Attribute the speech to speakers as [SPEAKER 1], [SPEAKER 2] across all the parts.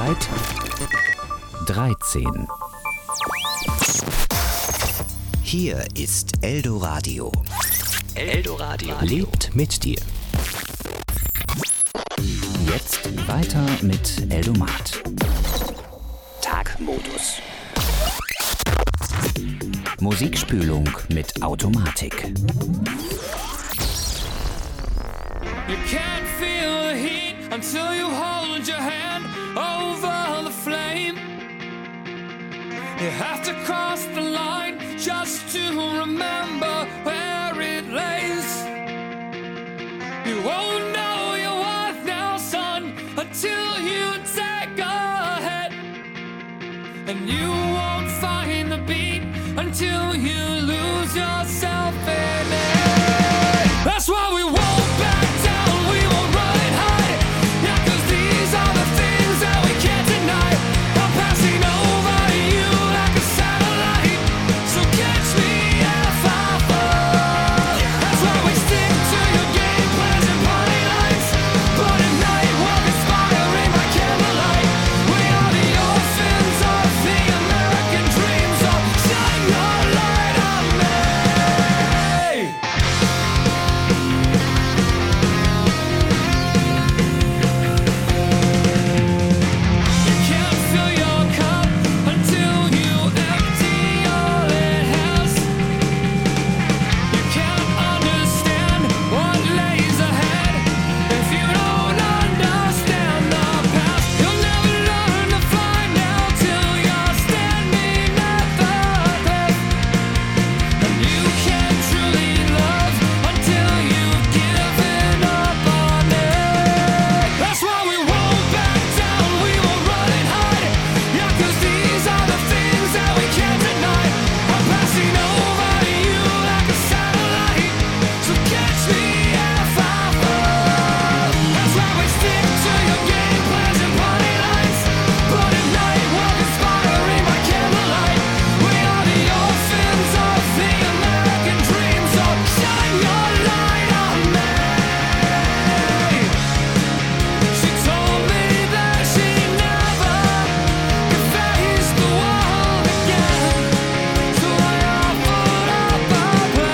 [SPEAKER 1] Zeit 13.
[SPEAKER 2] Hier ist Eldoradio. Eldoradio
[SPEAKER 1] Lebt mit dir. Jetzt weiter mit Eldomat.
[SPEAKER 2] Tagmodus.
[SPEAKER 1] Musikspülung mit Automatik.
[SPEAKER 3] You can't feel the heat until you hold your hand over the flame. You have to cross the line just to remember where it lays. You won't know your worth now, son, until you take a hit. And you won't find the beat until you lose yourself in it. That's why we won't back down, we won't run and hide. Yeah, 'cause these are the things that we can't deny. I'm passing over you like a satellite, so catch me if I fall. That's why we stick to your game plans and party lights. But at night we're conspiring by candlelight. We are the orphans of the American dream, so shine your light on me. You can't fill your cup until you empty all it has. You can't understand what lays ahead if you don't understand the past. You'll never learn to fly now till you're standing at the cliff. And you can't truly love until you've given up on it. That's why we won't back down, we won't run and hide. Yeah, 'cause these are the things that we can't deny. I'm passing over you like a satellite, so catch me if I fall. That's why we stick to your game plans and party lights. But at night we're conspiring by candlelight. We are the orphans of the American dream, so shine your light on me. She told me that she never could face the world again, so I offered up a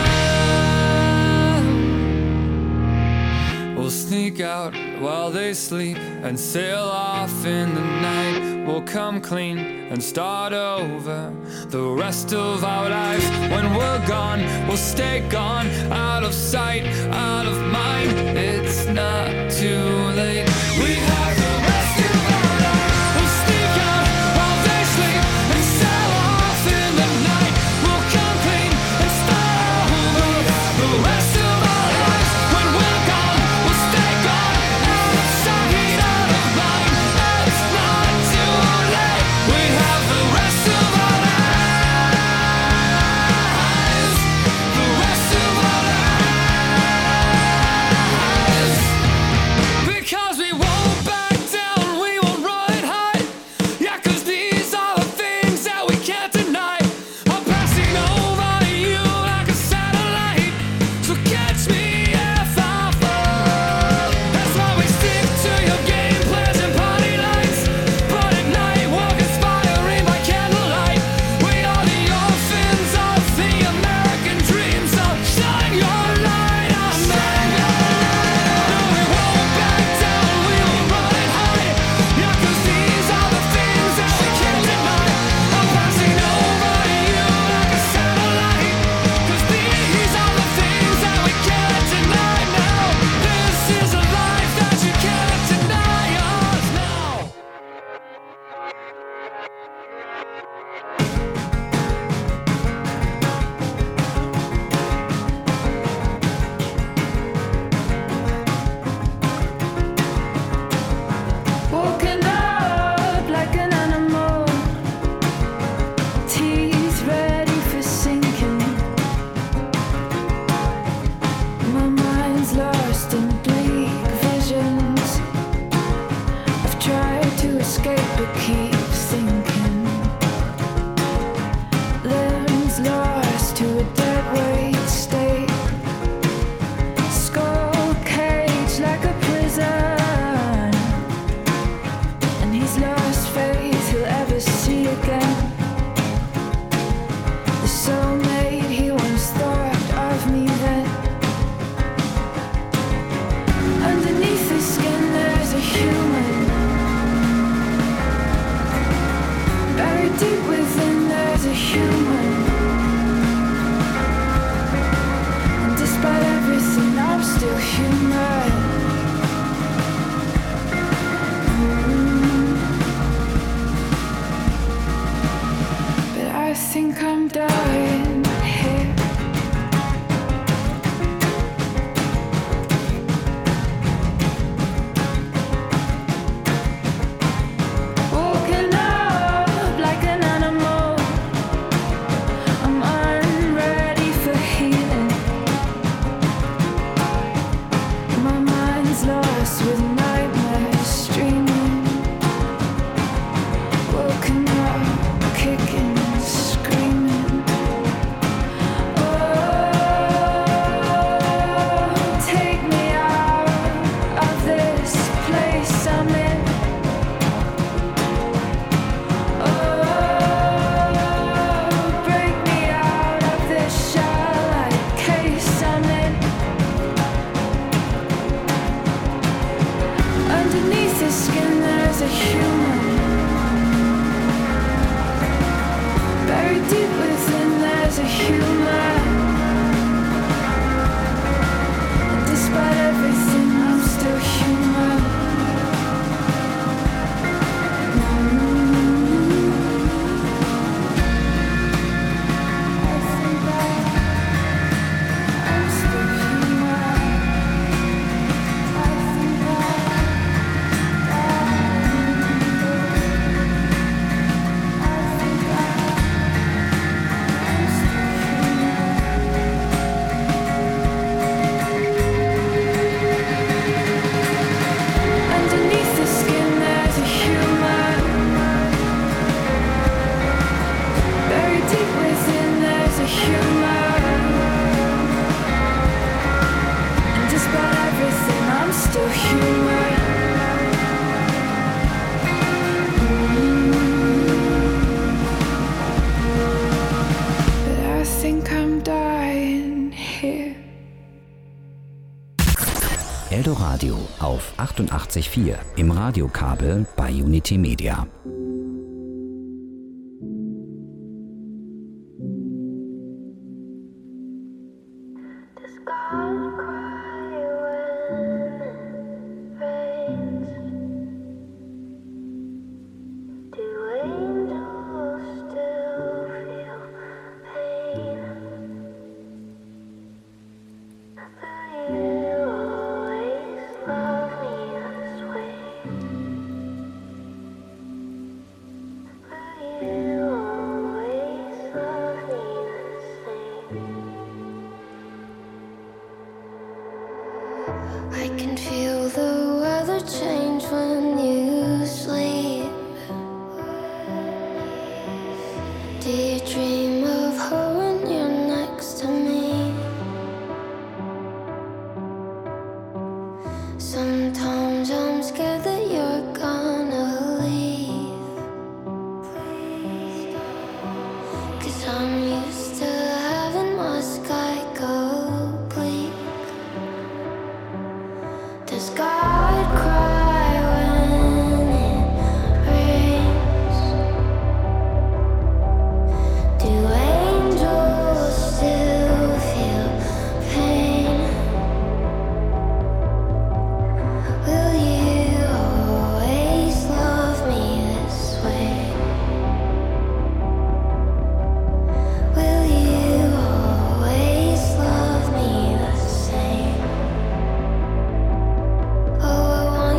[SPEAKER 3] plan. We'll sneak out while they sleep and sail off in the night. We'll come clean and start over the rest of our lives. When we're gone, we'll stay gone, out of sight, out of mind. It's not too late. We have the rest of our lives. We'll sneak out while they sleep and sail off in the night. We'll come clean and start over the rest of our lives. When we're gone, we'll stay gone, out of sight, out of mind. It's not too late. We have the rest of our lives. The rest of our lives. Because we won't
[SPEAKER 4] human. Buried deep within, there's a human. And despite everything, I'm still human. But I think I'm dying here.
[SPEAKER 1] Eldoradio auf 88.4 im Radiokabel bei Unity Media.
[SPEAKER 5] I can feel the weather change when you sleep. Do you dream of her when you're next to me? Sometimes I'm scared that you're gonna leave, 'cause I'm used to having my sky go bleak. Does God cry when it rains? Do angels still feel pain? Will you always love me this way? Will you always love me the same? Oh, I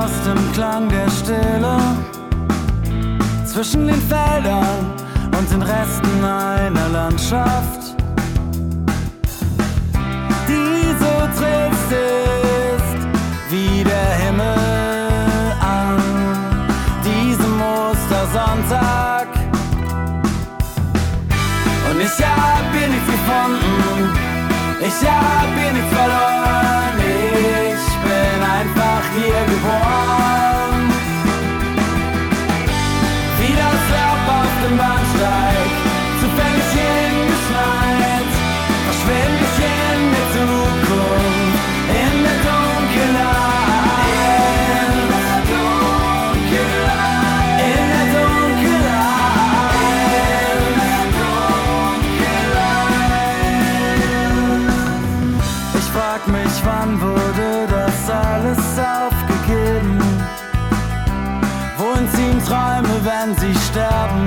[SPEAKER 6] aus dem Klang der Stille zwischen den Feldern und den Resten einer Landschaft, die so trist ist wie der Himmel an diesem Ostersonntag. Und ich hab hier nichts gefunden, ich hab hier nichts verloren, ich bin einfach hier geboren. Wie das Laub auf dem Bahnsteig, zufällig hingeschneit, verschwind ich in der Zukunft, in der Dunkelheit, in der Dunkelheit, in der Dunkelheit. Ich frag mich, wann wurde das alles aufgegeben? Wohin ziehen Träume, wenn sie sterben?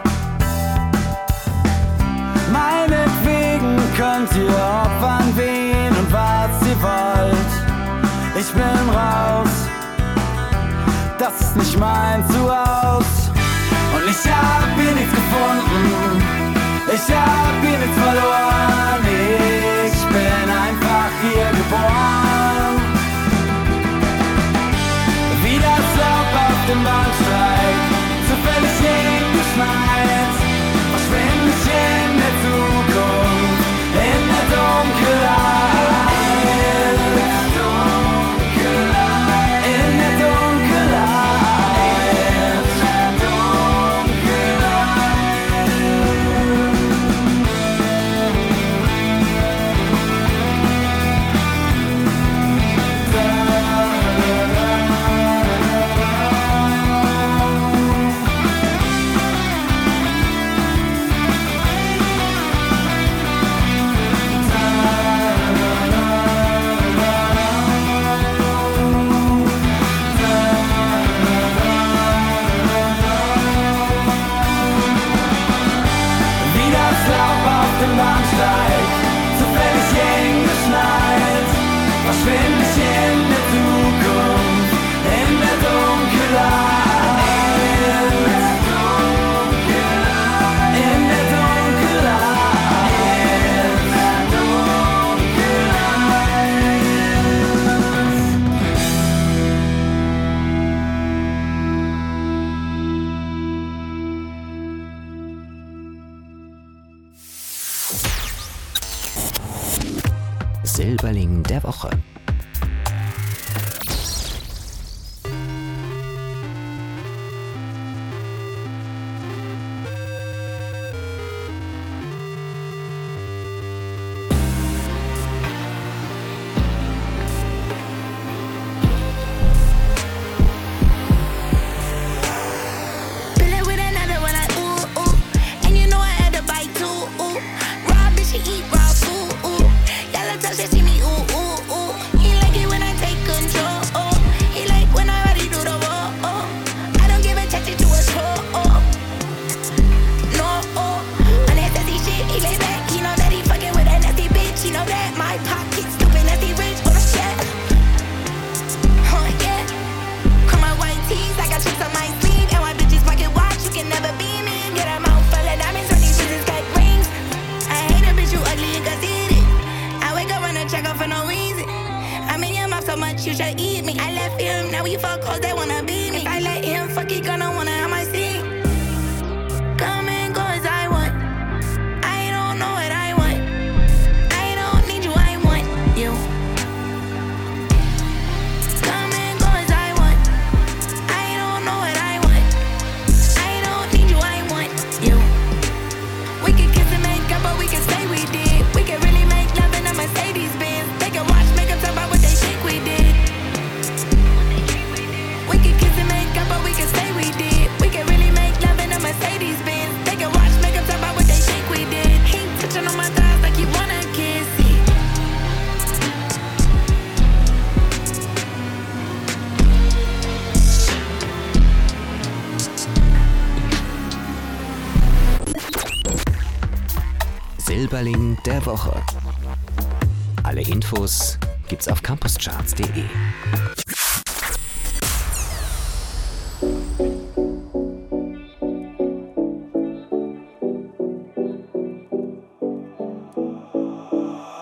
[SPEAKER 6] Meinetwegen könnt ihr opfern, wen und was ihr wollt. Ich bin raus, das ist nicht mein Zuhause. Und ich hab hier nichts gefunden, ich hab hier nichts verloren, ich bin einfach hier geboren. Wie das Laub auf dem Bahnsteig, zufällig hingeschneit, verschwind ich in der Zukunft, in der Dunkelheit, in der Dunkelheit, in der Bahnsteig, zufällig hingeschneit, verschwind ich in der Zukunft, in der Dunkelheit, in der
[SPEAKER 2] Silberling der Woche.
[SPEAKER 1] Silberling der Woche. Alle Infos gibt's auf campuscharts.de.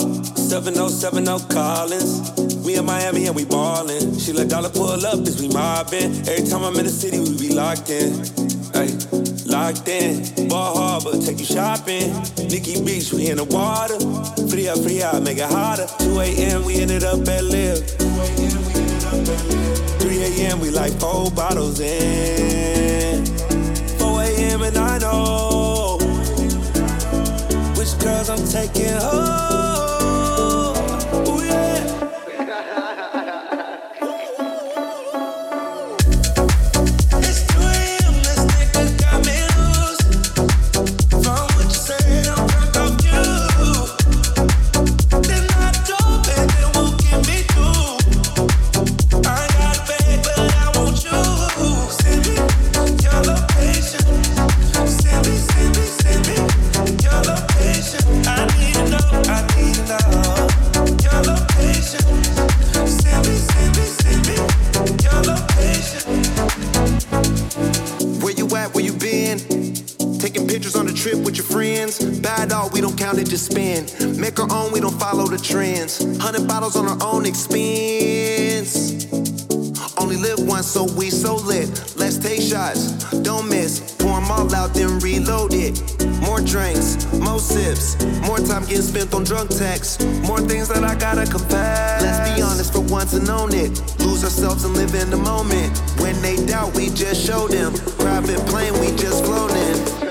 [SPEAKER 7] 7070 Collins. We in Miami and we ballin'. She let dollar pull up as we mobbin'. Every time I'm in the city, we be locked in. Ay, locked in. Ball Harbor, take you shopping. Nikki Beach, we in the water. Free up, make it hotter. 2 a.m. we ended up at Live. 3 a.m. we like 4 bottles in. 4 a.m. and I know which girls I'm taking home.
[SPEAKER 8] Just spend, make our own, we don't follow the trends. 100 bottles on our own expense. Only live once, so we so lit. Let's take shots, don't miss. Pour them all out, then reload it. More drinks, more sips. More time getting spent on drunk texts. More things that I gotta confess. Let's be honest for once and own it. Lose ourselves and live in the moment. When they doubt, we just show them. Private plane, we just flown in.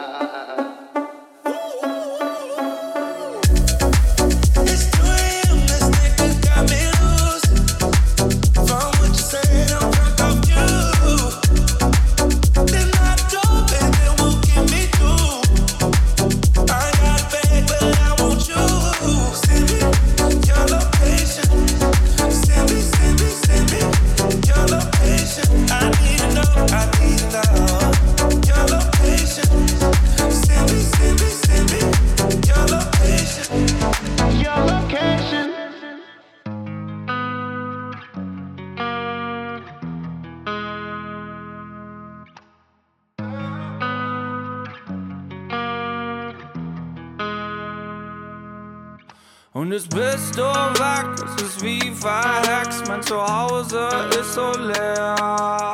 [SPEAKER 3] Und jetzt bist du weg, es ist wie verhext, mein Zuhause ist so leer.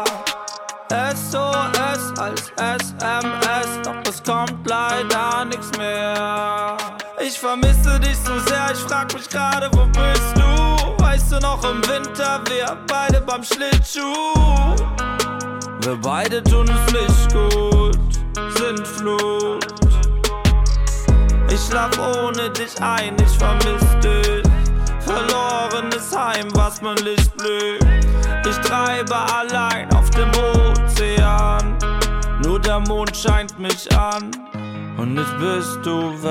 [SPEAKER 3] SOS als SMS, doch es kommt leider nichts mehr. Ich vermisse dich so sehr, ich frag mich gerade, wo bist du? Weißt du noch im Winter, wir beide beim Schlittschuh. Wir beide tun es nicht gut, sind Flut. Ich schlaf ohne dich ein, ich vermiss dich. Verlorenes Heim, was mein Licht blüht. Ich treibe allein auf dem Ozean. Nur der Mond scheint mich an. Und jetzt bist du weg.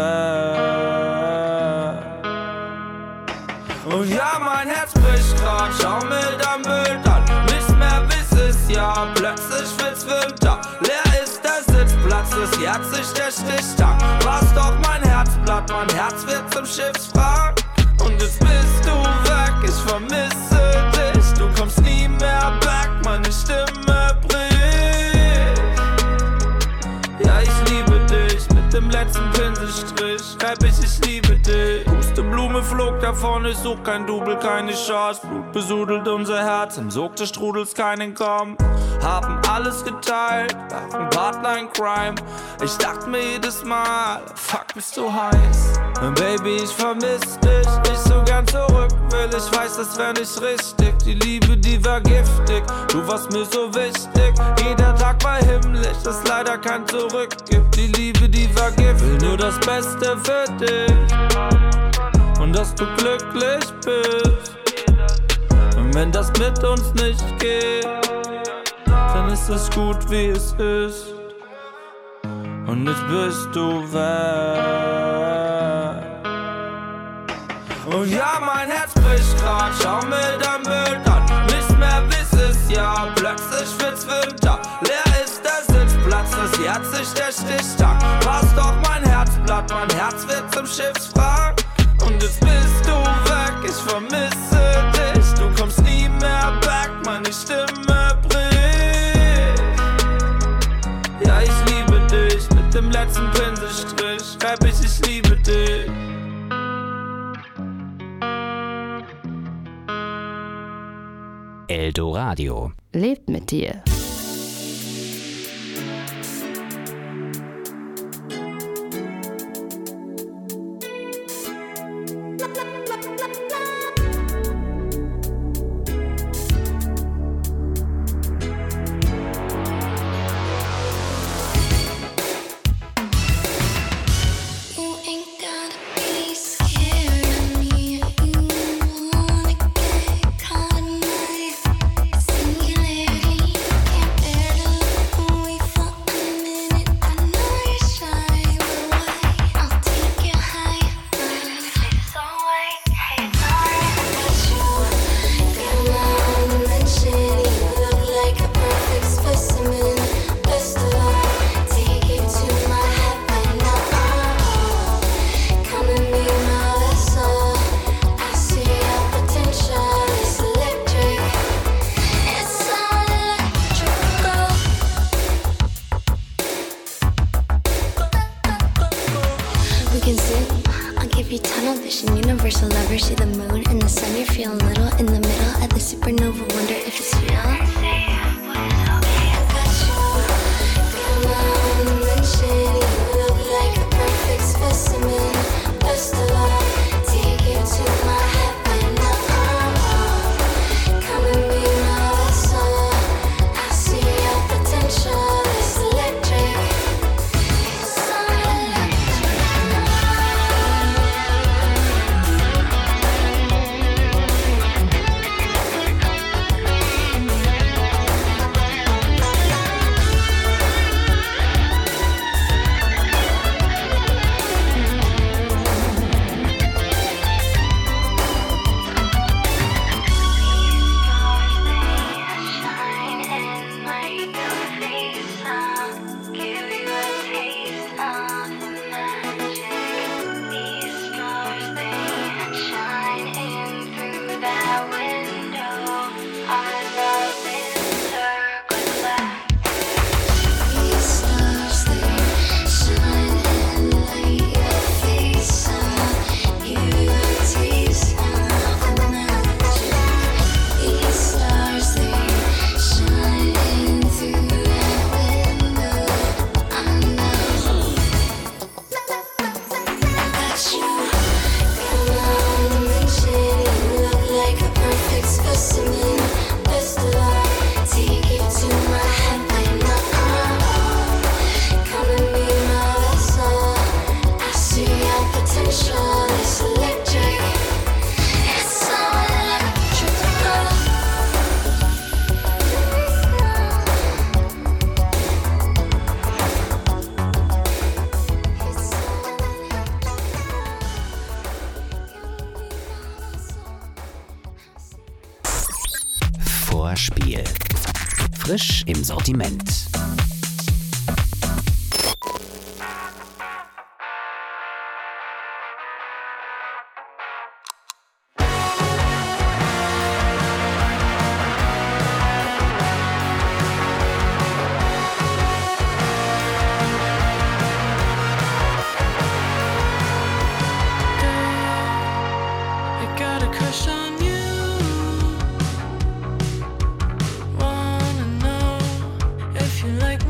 [SPEAKER 3] Und ja, mein Herz bricht grad, schau mir dein Bild an. Nichts mehr bis es ja, plötzlich wird's Winter. Leer ist der Sitzplatz, das Herz ist der Stichtag. War's doch mein Herzblatt, mein Herz wird zum Schiffswrack. Und jetzt bist du weg, ich vermisse dich. Du kommst nie mehr back, meine Stimme bricht. Ja, ich liebe dich, mit dem letzten Pinselstrich schreib ich liebe dich. Pusteblume flog davon, ich such kein Double, keine Chance. Blut besudelt unser Herz, im Sog des Strudels keinen Komm. Haben alles geteilt, waren Partner in Crime. Ich dachte mir jedes Mal, fuck, bist du heiß. Baby, ich vermiss dich, ich so gern zurück will. Ich weiß, das wär nicht richtig, die Liebe, die war giftig. Du warst mir so wichtig, jeder Tag war himmlisch, das leider kein Zurück gibt. Die Liebe, die war giftig, will nur das Beste für dich. Und dass du glücklich bist. Und wenn das mit uns nicht geht, dann ist es gut, wie es ist. Und jetzt bist du weg. Und ja, mein Herz bricht grad, schau mir dein Bild an. Nichts mehr bis es ja, plötzlich wird's Winter. Leer ist der Sitzplatz, das Herz ist der Stichtag. War's doch mein Herzblatt, mein Herz wird zum Schiffswrack. Und jetzt bist du weg, ich vermisse dich. Du kommst nie mehr back, meine Stimme bricht. Ja, ich liebe dich, mit dem letzten Pinselstrich schreib ich liebe dich.
[SPEAKER 1] Eldoradio.
[SPEAKER 9] Lebt mit dir.
[SPEAKER 1] Vorspiel. Frisch im Sortiment.
[SPEAKER 10] Wanna know if you like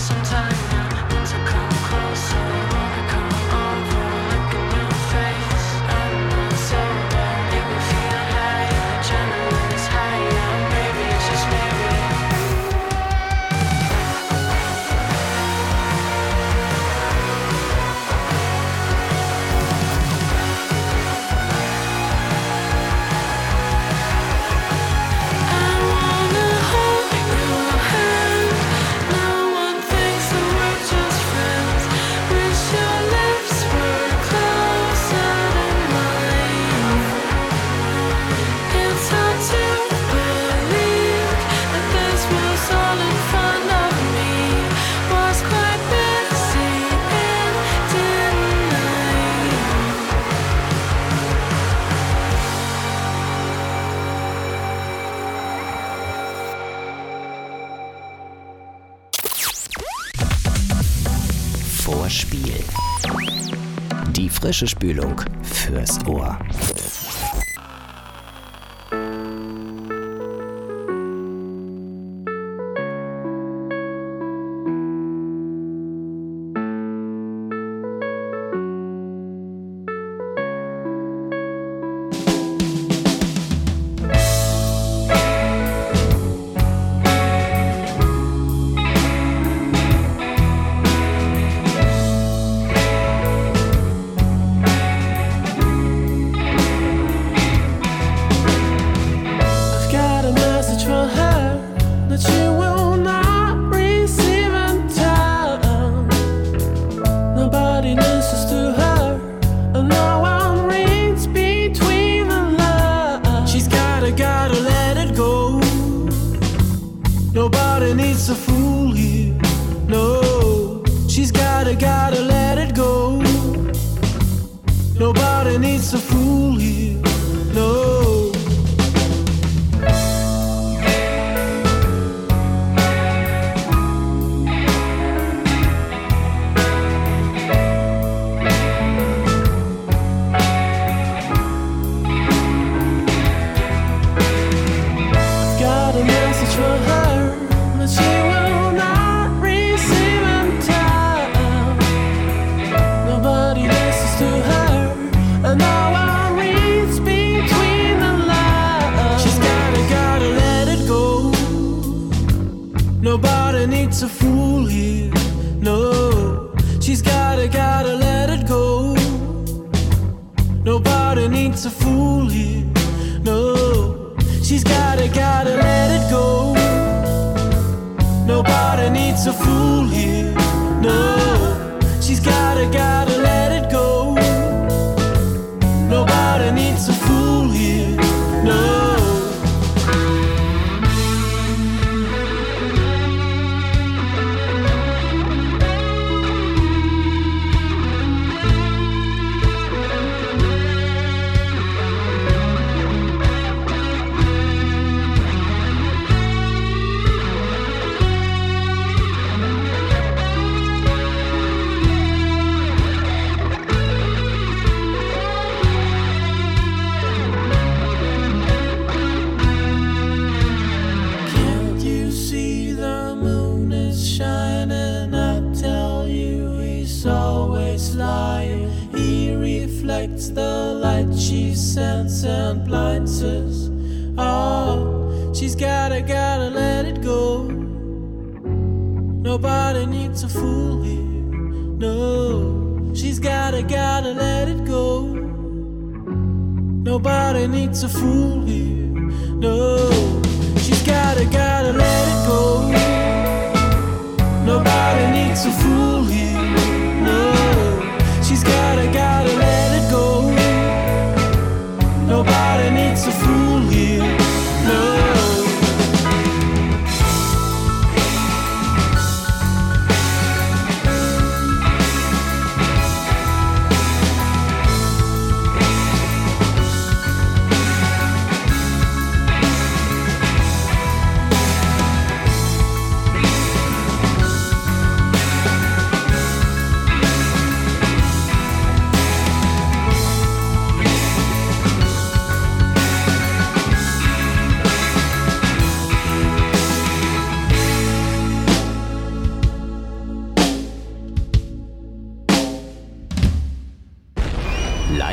[SPEAKER 2] Vorspiel. Die frische Spülung fürs Ohr.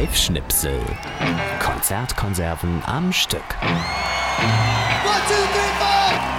[SPEAKER 2] Live-Schnipsel. Konzertkonserven am Stück.
[SPEAKER 9] 1, 2, 3, 4!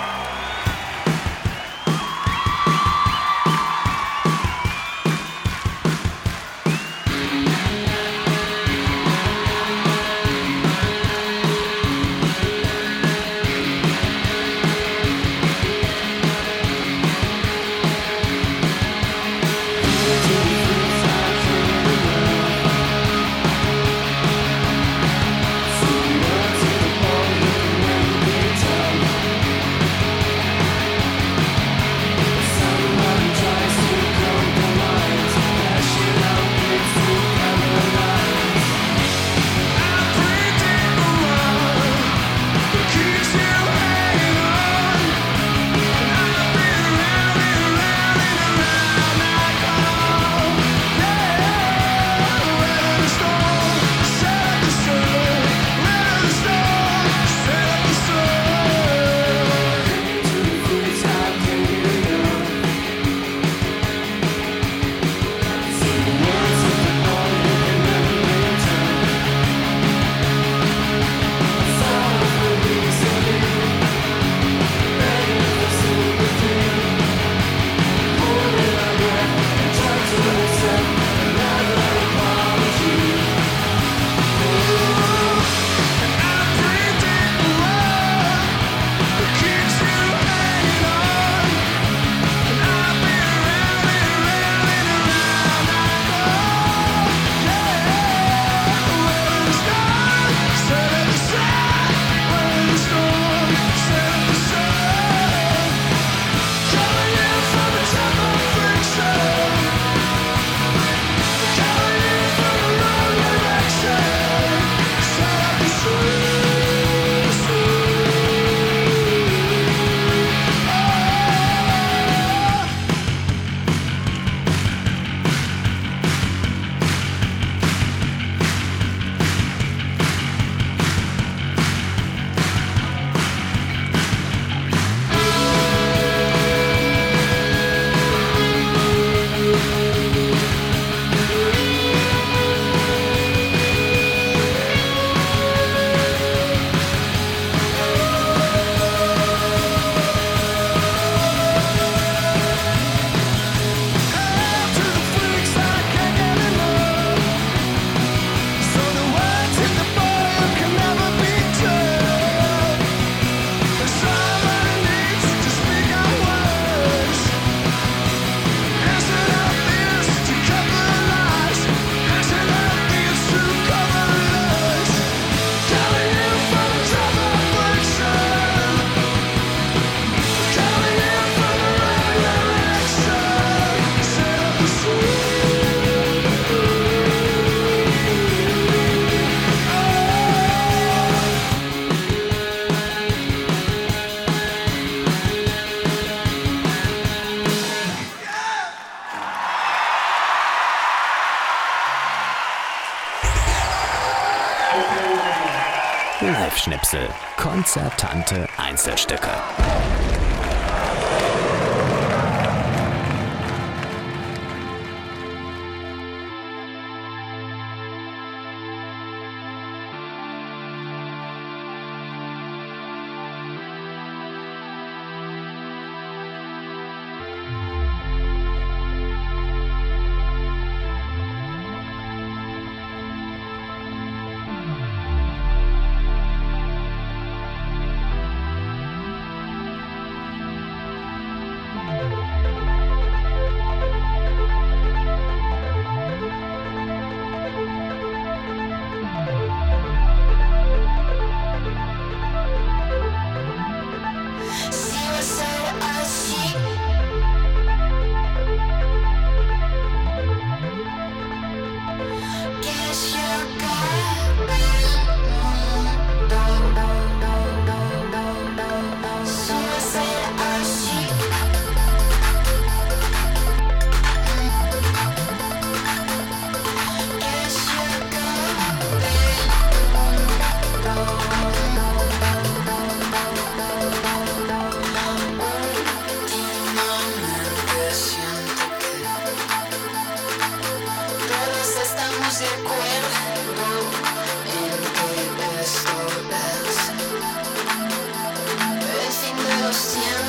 [SPEAKER 2] Live-Schnipsel. Konzertante Einzelstücke.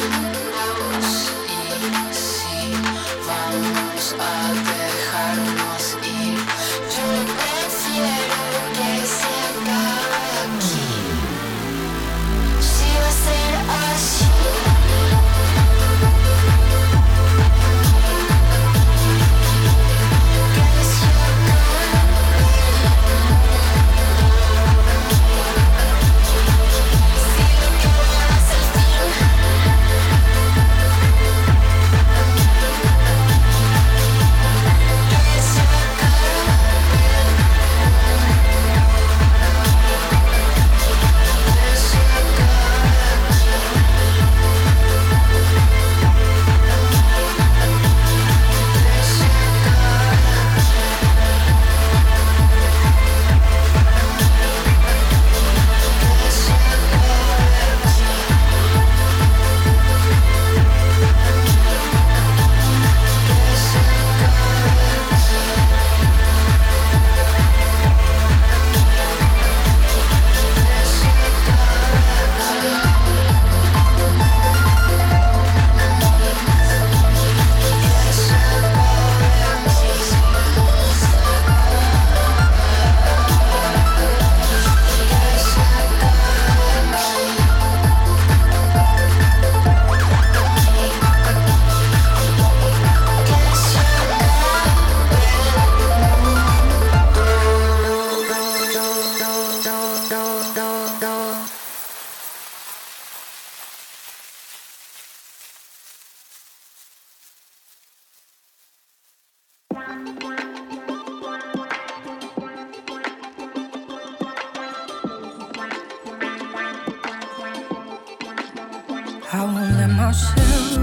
[SPEAKER 10] I won't let myself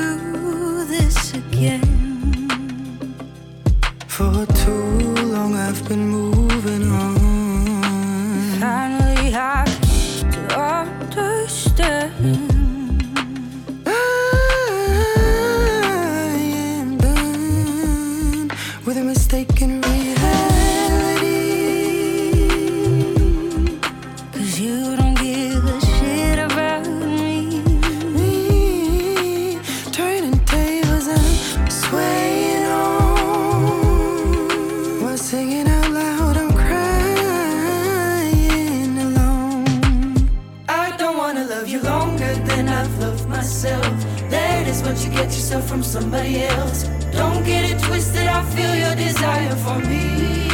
[SPEAKER 10] do this again.
[SPEAKER 11] For too long I've been moving on.
[SPEAKER 10] Finally I came to understand.
[SPEAKER 11] I am done with a mistaken reality.
[SPEAKER 10] 'Cause you don't give a shit about me.
[SPEAKER 11] Turning tables and swaying on. While singing out loud, I'm crying alone.
[SPEAKER 10] I don't wanna love you longer than I've loved myself. That is what you get yourself from somebody else. Don't get it twisted, I feel your desire for me.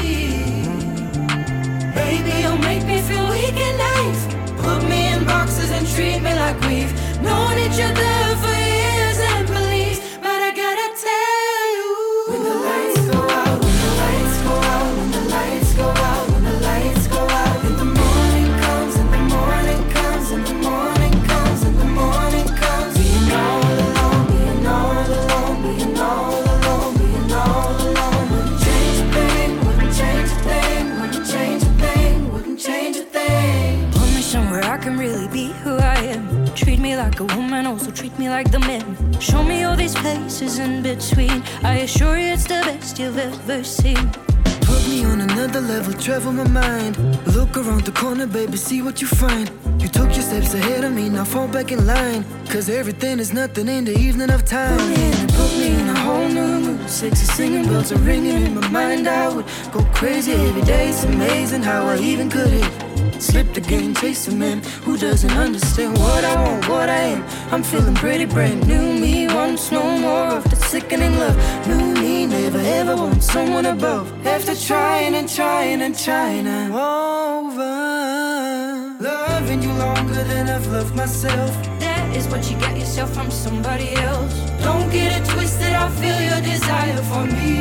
[SPEAKER 10] Baby, you'll make me feel weak at night. Put me in boxes and treat me like we've known each other for years and beliefs. But I gotta tell you, when the lights go out, when the lights go out, when the lights go out, when the lights go out, and the morning comes, and the morning comes, and the morning comes, and the morning comes. Being all alone, being all alone, being all alone, being all alone. Wouldn't change a thing, wouldn't change a thing, wouldn't change a thing, wouldn't change a thing. Put me somewhere I can really be who I am. Treat me like a woman, also treat me like the men. Show me all these places in between. I assure you it's the best you've ever seen.
[SPEAKER 11] Put me on another level, travel my mind. Look around the corner, baby, see what you find. You took your steps ahead of me, now fall back in line. 'Cause everything is nothing in the evening of time. Put me in a whole new mood. Sexy singing, bells are ringing in my mind. I would go crazy every day. It's amazing how I even could it. Slipped again, chase a man who doesn't understand what I want, what I am. I'm feeling pretty brand new. Me wants no more of the sickening love. New me, never ever want someone above. After trying and trying and trying, I'm over. Loving you longer than I've loved myself.
[SPEAKER 10] That is what you get yourself from somebody else. Don't get it twisted, I feel your desire for me.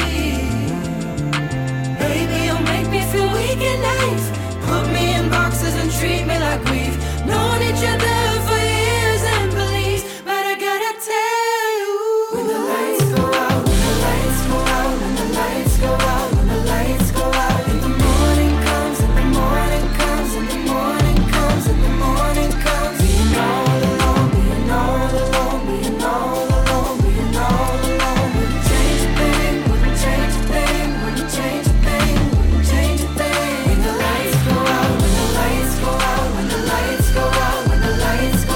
[SPEAKER 10] Baby, you'll make me feel weak at night. Put me in boxes and treat me like we've known each other for years and beliefs. But I gotta tell you, when the lights go out, when the lights go out, when the lights go out, when the lights go out, and the morning comes, and the morning comes, and the morning comes, and the morning comes. Being all alone, being all alone, being all alone, being all alone. Wouldn't change a thing, wouldn't change a thing, wouldn't change a thing, wouldn't change a thing. When the lights go out, when the lights go out, when the lights go out, when the lights go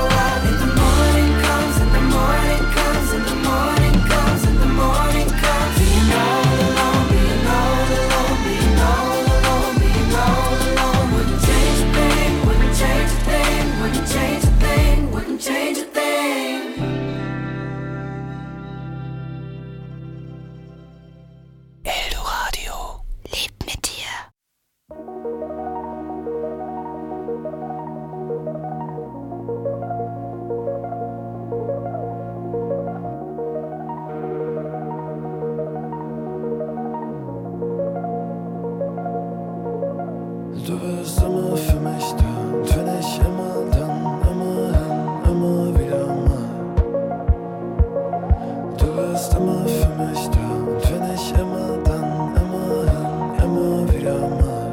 [SPEAKER 12] immer für mich da. Und wenn ich immer, dann immerhin, immer wieder mal.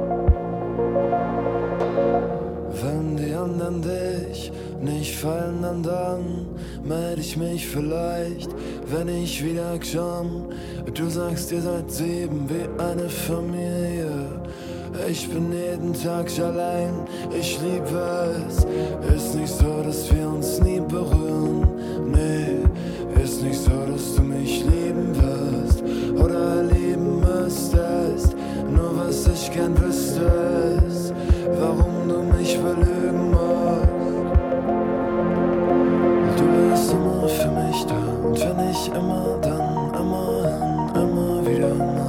[SPEAKER 12] Wenn die anderen dich nicht fallen, dann meld ich mich vielleicht, wenn ich wieder komm. Du sagst, ihr seid 7 wie eine Familie. Ich bin jeden Tag allein, ich liebe es. Ist nicht so, dass wir uns nie berühren. Nee, ist nicht so, dass du mich lieben wirst oder lieben müsstest. Nur was ich gern wüsste ist, warum du mich belügen musst. Du bist immer für mich da. Und wenn ich immer, dann immerhin, immer wieder mal.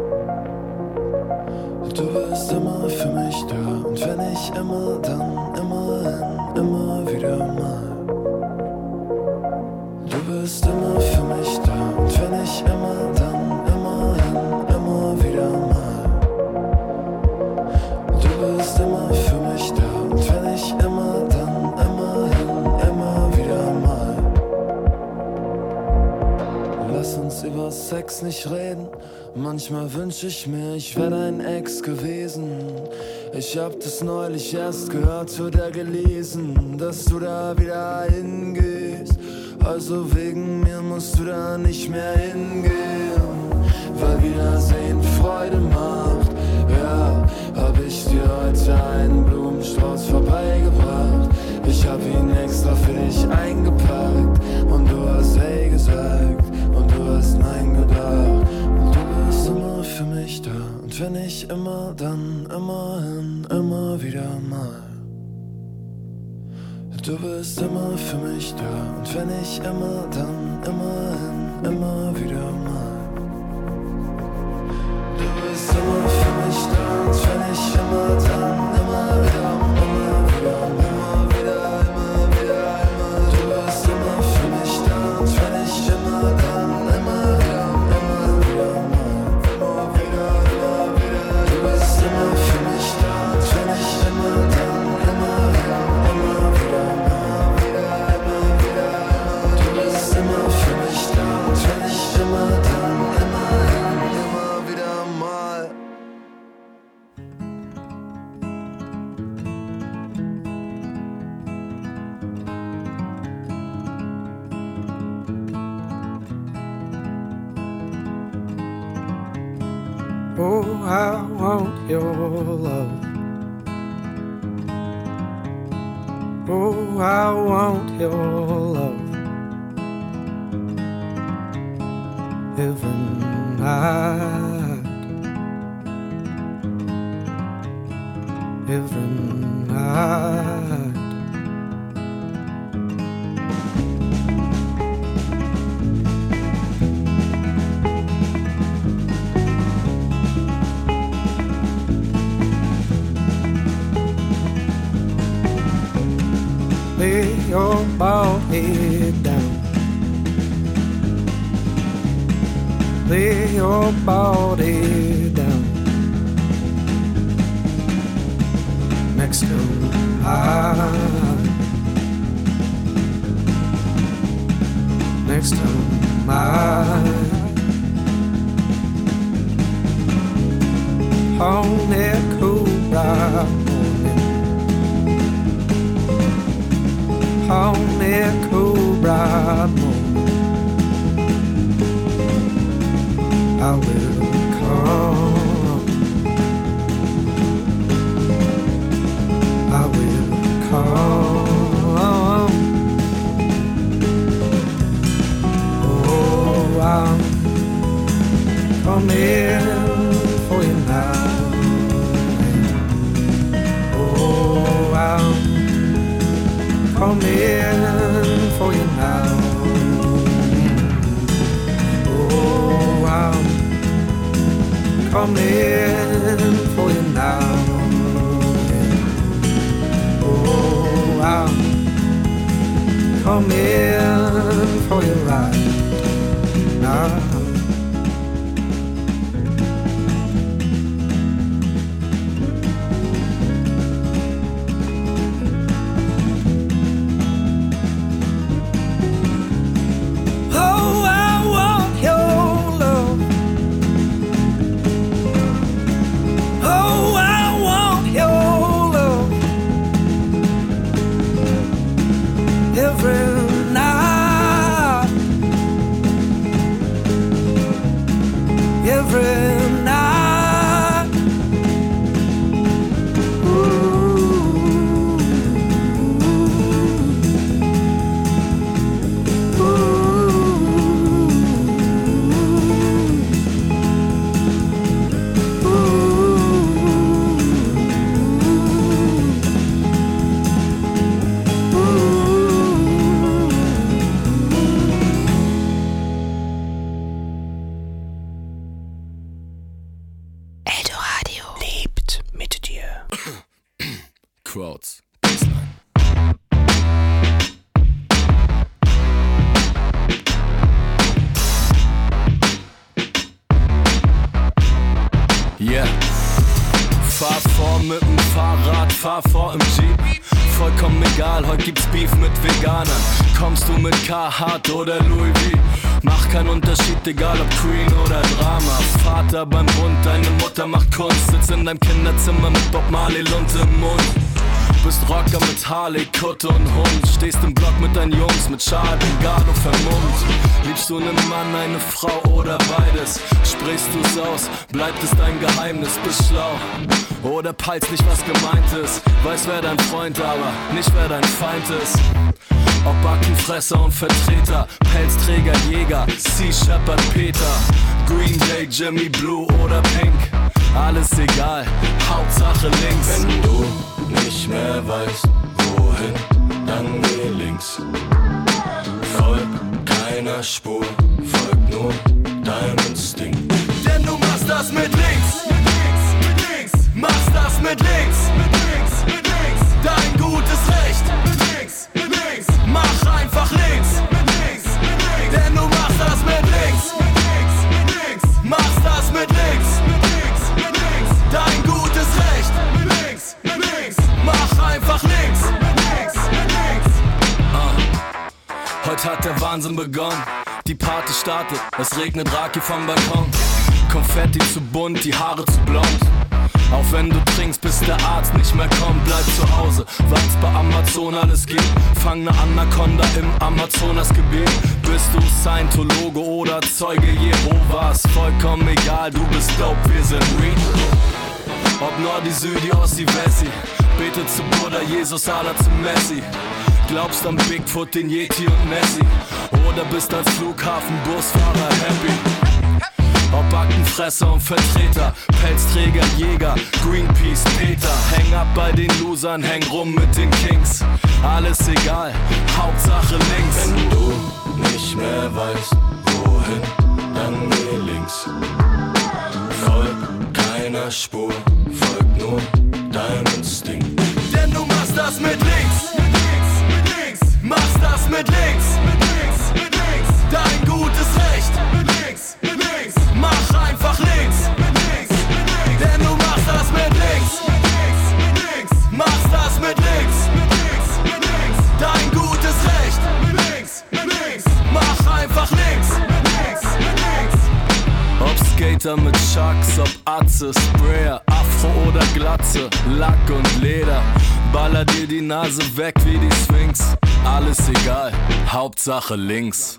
[SPEAKER 12] Du bist immer für mich da. Und wenn ich immer, dann immerhin, immer wieder mal. Du bist immer für mich da. Und wenn ich immer, dann immerhin, immer wieder mal. Du bist immer für mich da. Und wenn ich immer, dann immerhin, immer wieder mal. Lass uns über Sex nicht reden. Manchmal wünsch ich mir, ich wär dein Ex gewesen. Ich hab das neulich erst gehört oder gelesen, dass du da wieder hingehst. Also wegen mir musst du da nicht mehr hingehen, weil Wiedersehen Freude macht. Ja, hab ich dir heute einen Blumenstrauß vorbeigebracht. Ich hab ihn extra für dich eingepackt und du hast hey gesagt und du hast nein gedacht. Und du bist immer für mich da. Und wenn ich immer, dann immerhin, immer wieder mal. Du bist immer für mich da. Und wenn ich immer, dann immerhin, immer wieder mal. Du bist immer für mich da. Und wenn ich immer, dann immer wieder, immer wieder, immer wieder, immer wieder, immer. Du bist immer für mich da. Und wenn ich immer, dann immer wieder, immer wieder mal. Immer wieder, immer wieder. Du bist immer für mich da. Und wenn ich immer, dann immer wieder, immer wieder, immer wieder, immer wieder, immer. Du bist immer für mich da. Und wenn ich immer, dann immer wieder mal.
[SPEAKER 13] Oh, I want your love. Oh, I want your love. Every night. Every night. Lay your bald head down. Lay your bald head down next to mine. Next to mine. On that cool bright morning. On that cool bright morning, I will come. I will come. Oh, I'm coming for you now. Oh, I'm coming for you now. Oh, I'm coming for you now. Oh, I'm coming for you right now. Oh, I want
[SPEAKER 12] fahr vor im Jeep. Vollkommen egal, heute gibt's Beef mit Veganern. Kommst du mit Carhartt oder Louis V? Mach keinen Unterschied, egal ob Queen oder Drama. Vater beim Bund, deine Mutter macht Kunst. Sitz in deinem Kinderzimmer mit Bob Marley Lunte im Mund. Bist Rocker mit Harley, Kutte und Hund. Stehst im Block mit deinen Jungs, mit Schal, Bengalo vermummt. Liebst du einen Mann, eine Frau oder beides? Sprichst du's aus, bleibt es dein Geheimnis, bist schlau. Oder peilst nicht, was gemeint ist. Weiß, wer dein Freund, aber nicht, wer dein Feind ist. Ob Backenfresser und Vertreter, Pelzträger, Jäger, Sea Shepherd, Peter, Green Day, Jimmy Blue oder Pink. Alles egal, Hauptsache links.
[SPEAKER 14] Wenn du nicht mehr weißt, wohin, dann geh links. Folg keiner Spur, folg nur deinem Instinkt.
[SPEAKER 12] Denn du machst das mit links, machst das mit links, dein gutes Recht, mach einfach links, denn du machst das mit links, machst das mit links, dein gutes Recht, mach einfach links. Heute hat der Wahnsinn begonnen, die Party startet, es regnet Raki vom Balkon. Konfetti zu bunt, die Haare zu blond. Auch wenn du trinkst, bis der Arzt nicht mehr kommt, bleib zu Hause, weil's bei Amazon alles geht. Fang ne Anaconda im Amazonasgebiet. Bist du Scientologe oder Zeuge Jehovas? Vollkommen egal, du bist dope, wir sind Reed. Ob Nordi, Südi, Ossi, Wessi, betet zu Buddha, Jesus, Allah zu Messi. Glaubst an Bigfoot, den Yeti und Nessie, oder bist als Flughafenbusfahrer happy? Ob Backenfresser und Vertreter, Pelzträger, Jäger, Greenpeace, Peter. Häng ab bei den Losern, häng rum mit den Kings. Alles egal, Hauptsache links.
[SPEAKER 14] Wenn du nicht mehr weißt, wohin, dann geh links. Folg keiner Spur, folg nur deinem Instinkt.
[SPEAKER 12] Denn du machst das mit links, machst das mit links, dein gutes Recht, mach einfach links, denn du machst das mit links, machst das mit links, dein gutes Recht, mach einfach links. Ob Skater mit Chucks, ob Atze, Sprayer, Afro oder Glatze, Lack und Leder, baller dir die Nase weg wie die Sphinx. Alles egal, Hauptsache links.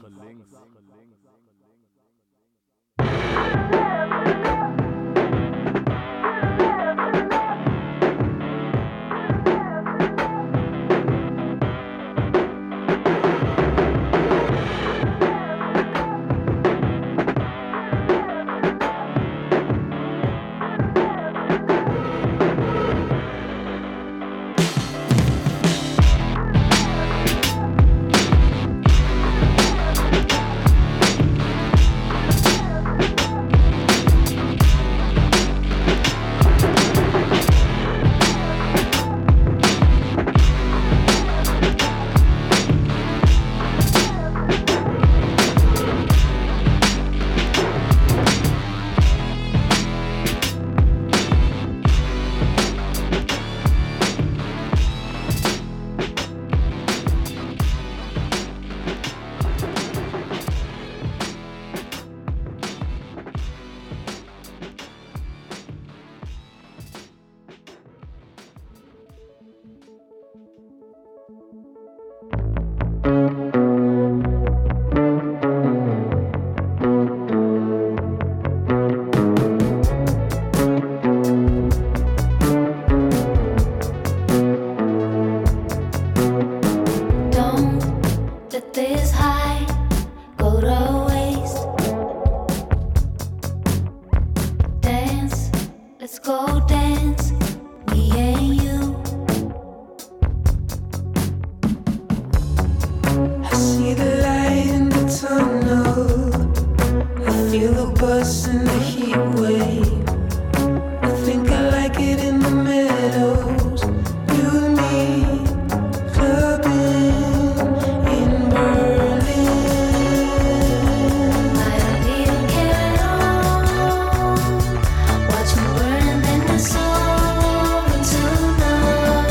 [SPEAKER 5] Watch me burn, then I soar into love.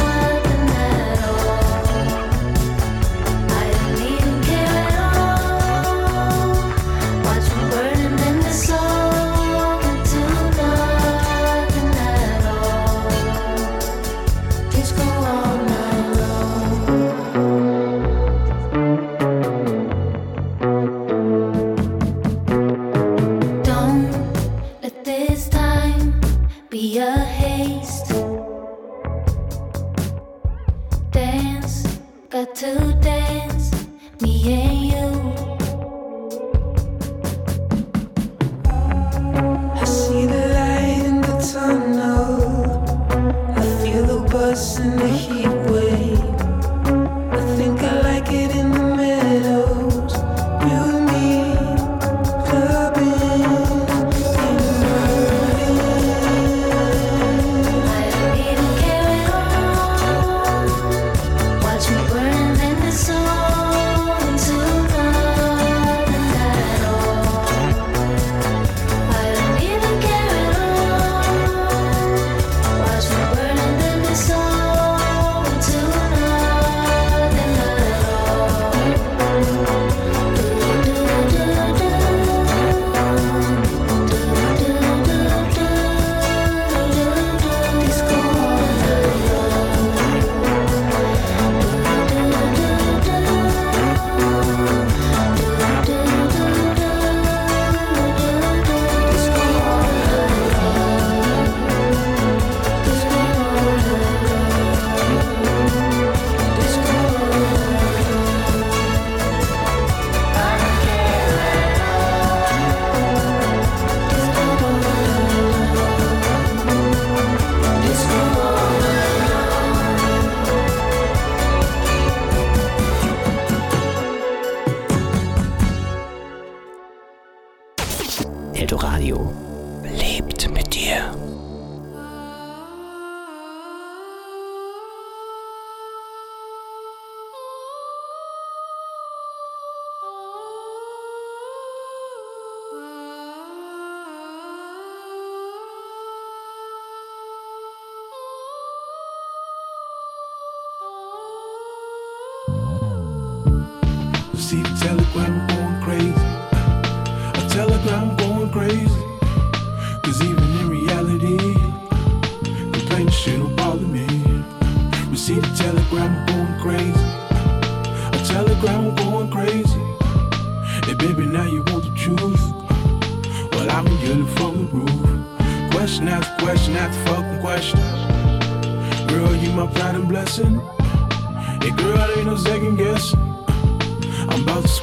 [SPEAKER 5] and you.
[SPEAKER 10] I see the light in the tunnel. I feel the buzz in the heat wave. I think I like it in the meadows. You and me, clubbing in the morning.
[SPEAKER 5] I don't even carry on. Watch me burn in the sun to nothing at all. I don't even carry on. Watch me burning in the sun to nothing at all.
[SPEAKER 2] Eldoradio lebt mit dir.
[SPEAKER 15] See the telegram going crazy. A telegram going crazy. Cause even in reality, complaining shit don't bother me. We see the telegram going crazy. A telegram going crazy. Hey baby, now you want the truth. Well, I've been yelling from the roof. Question after question after fucking question. Girl, you my pride and blessing. Hey girl, ain't no second guessing. I'm about to